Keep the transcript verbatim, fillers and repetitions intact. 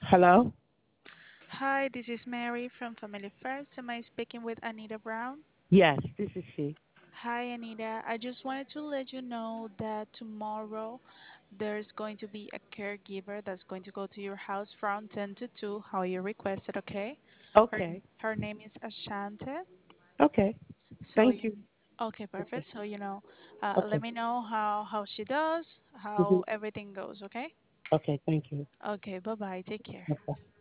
Hello? Hi, this is Mary from Family First. Am I speaking with Anita Brown? Yes, this is she. Hi, Anita. I just wanted to let you know that tomorrow there's going to be a caregiver that's going to go to your house from ten to two, how you requested, okay? Her, Okay. her name is Ashante. Okay. So, Thank you, you. okay, perfect. Okay. So, you know, uh, let Okay. me know how, how she does, hmm how everything goes, okay? Okay. Thank you. Okay, bye bye. Take care. Okay.